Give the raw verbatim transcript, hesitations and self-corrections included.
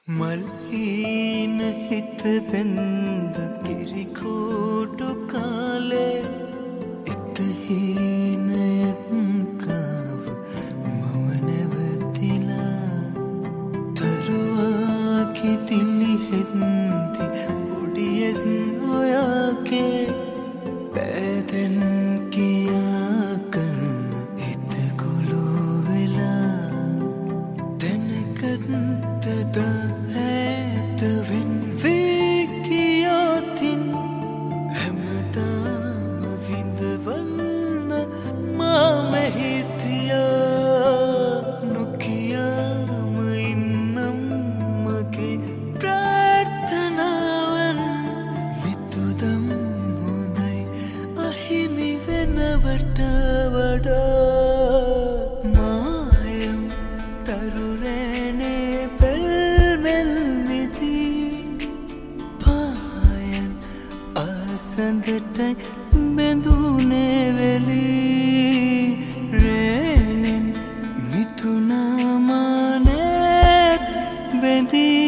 මල්හීන හිත බැන්ද කිරිකෝටු කාලේ ඉතහීනයක් කාව මම නැවතිලා තරුවා කිතිලි හෙත්ති පොඩියෙස් ඔයාගේ බෑදැන් කියා කන්න හිත කුලෝ වෙලා දැනකත්තද ඇතවෙන් වේකියාතින් හැමදාම විඳවන්න මාමහිතියා නොකියාම ඉන්නම් මගේ ප්‍රාර්ථනාවන් මිතුදම් හොඳයි අහිමි වෙනවට වඩා මායම් තරුරෑනේ පැල්මෙල් මිති පායන් ආසඳටයි බැඳුනේ වෙලී රේනෙන් මිතුනාමානැත් බැඳී